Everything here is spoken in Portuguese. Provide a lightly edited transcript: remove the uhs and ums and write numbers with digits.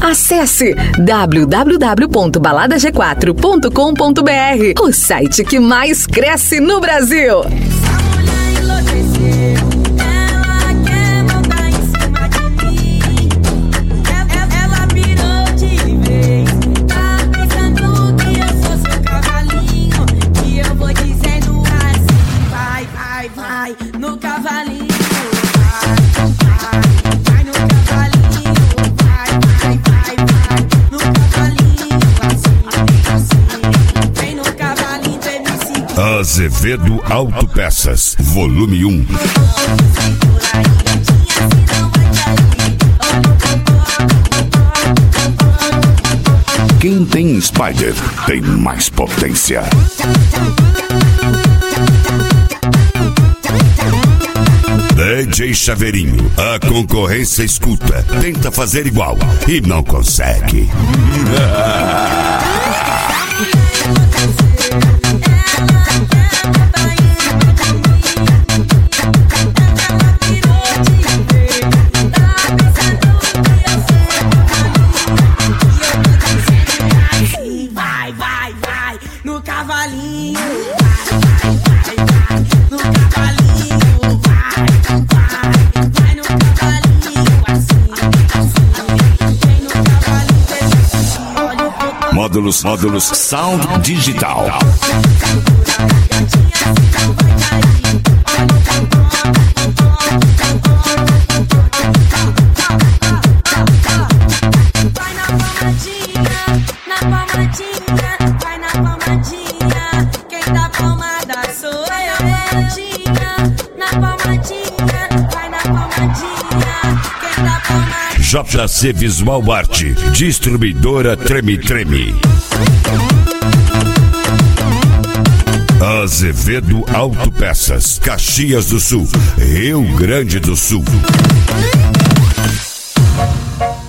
Acesse www.baladag4.com.br, o site que mais cresce no Brasil. Azevedo Autopeças, volume 1. Quem tem Spider tem mais potência. DJ Chaveirinho, a concorrência escuta, tenta fazer igual e não consegue. No cavalinho, no cavalinho, assim. Módulos Sound Digital. JC Visual Art, distribuidora Treme Treme. Azevedo Autopeças, Caxias do Sul, Rio Grande do Sul.